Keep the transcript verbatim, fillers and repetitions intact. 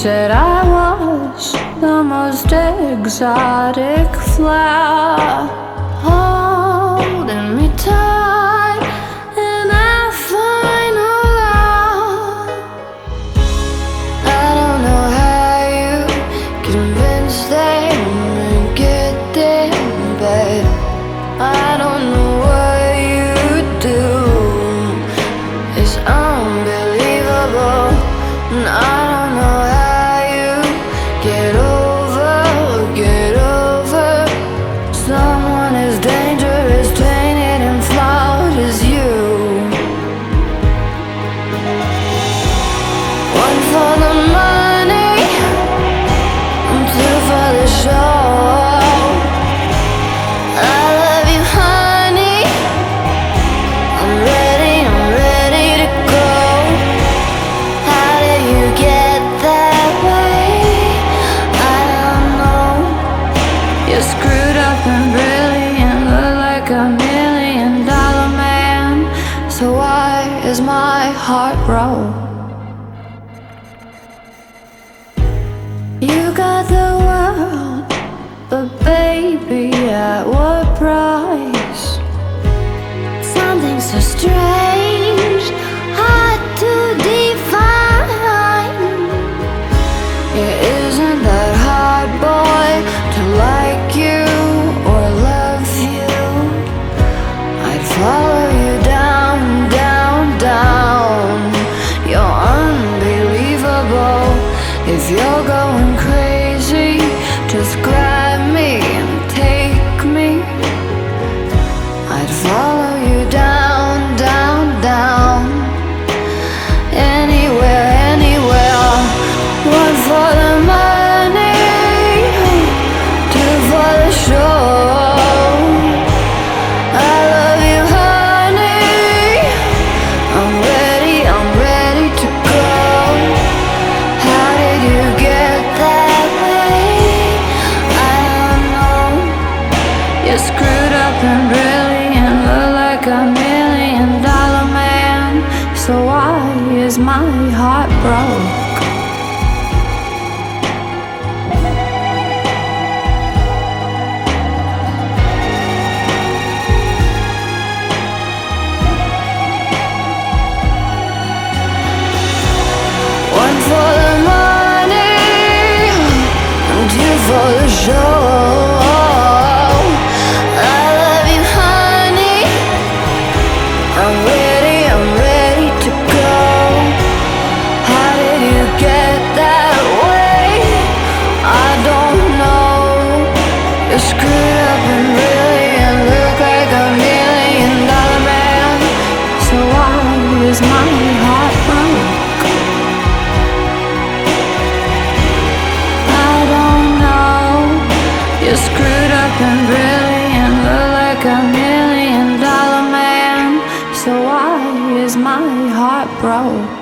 said I was the most exotic flower, holding me tight in our final hour. I don't know how you convinced them to get there, but I don't know what you do. It's unbelievable, and I don't know how you get over, get over someone as dangerous, tainted and flawed as you. One for the money, and two for the show. I love you, honey. I'm ready, I'm ready to go. How did you get that way? I don't know. You're screwed up and brilliant, look like a million dollar man. So why is my heart broke? You got the world, but baby, at what price? Something so strange, hard to define. It isn't that hard, boy, to like you or love you. I'd follow you down, down, down. You're unbelievable. If you're going crazy, just grab me and take me. I'd follow you down, down, down. Anywhere, anywhere. One for the money, two for the show. I love you, honey. I'm ready, I'm ready to go. How did you get that way? I don't know. You're screwed up and brilliant, look like a million dollar man. So why is my heart broke? One for the money, and two for the show. I love you, honey. I'm ready, I'm ready to go. How did you get that way? I don't know. You're screwed up and brilliant, look like a million dollar man. So why is my heart broke? I don't know. You're screwed up and brilliant, look like a million dollar man. So why is my heart broke?